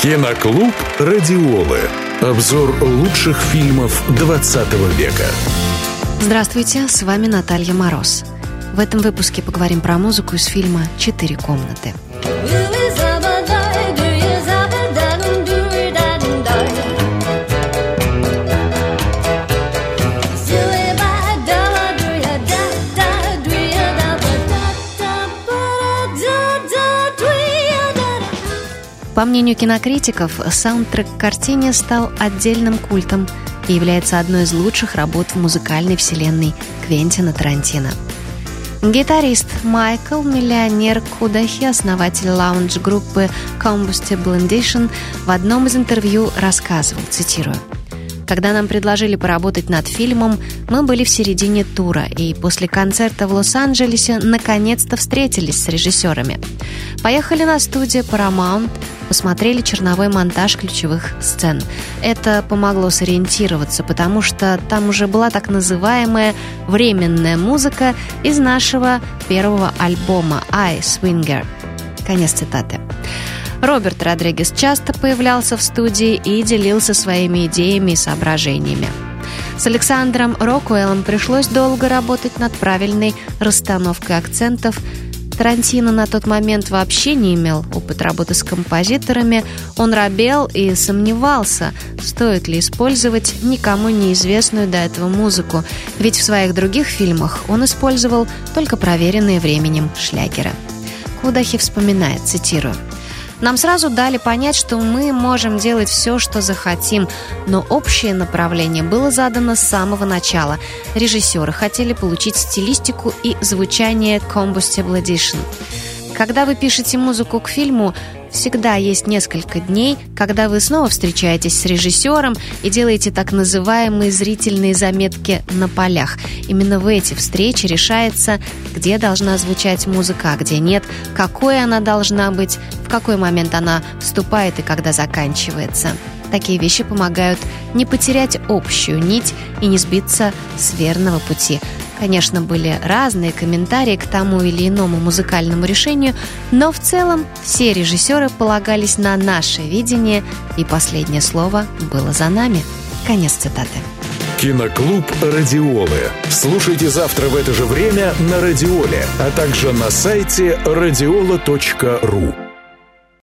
Киноклуб «Радиолы». Обзор лучших фильмов 20 века. Здравствуйте, с вами Наталья Мороз. В этом выпуске поговорим про музыку из фильма «Четыре комнаты». По мнению кинокритиков, саундтрек к картине стал отдельным культом и является одной из лучших работ в музыкальной вселенной Квентина Тарантино. Гитарист Майкл, миллионер Кудахи, основатель лаунж-группы Combustible Edition, в одном из интервью рассказывал, цитирую: «Когда нам предложили поработать над фильмом, мы были в середине тура, и после концерта в Лос-Анджелесе наконец-то встретились с режиссерами. Поехали на студию Paramount, посмотрели черновой монтаж ключевых сцен. Это помогло сориентироваться, потому что там уже была так называемая временная музыка из нашего первого альбома «I Swinger». Конец цитаты. Роберт Родригес часто появлялся в студии и делился своими идеями и соображениями. С Александром Рокуэллом пришлось долго работать над правильной расстановкой акцентов. Тарантино на тот момент вообще не имел опыта работы с композиторами. Он робел и сомневался, стоит ли использовать никому неизвестную до этого музыку, ведь в своих других фильмах он использовал только проверенные временем шлягеры. Кудахи вспоминает, цитирую: «Нам сразу дали понять, что мы можем делать все, что захотим, но общее направление было задано с самого начала. Режиссеры хотели получить стилистику и звучание Combustible Edition. Когда вы пишете музыку к фильму, всегда есть несколько дней, когда вы снова встречаетесь с режиссером и делаете так называемые зрительные заметки на полях. Именно в эти встречи решается, где должна звучать музыка, а где нет, какой она должна быть, в какой момент она вступает и когда заканчивается. Такие вещи помогают не потерять общую нить и не сбиться с верного пути». Конечно, были разные комментарии к тому или иному музыкальному решению, но в целом все режиссеры полагались на наше видение, и последнее слово было за нами. Конец цитаты. Киноклуб «Радиолы». Слушайте завтра в это же время на Радиоле, а также на сайте radiola.ru.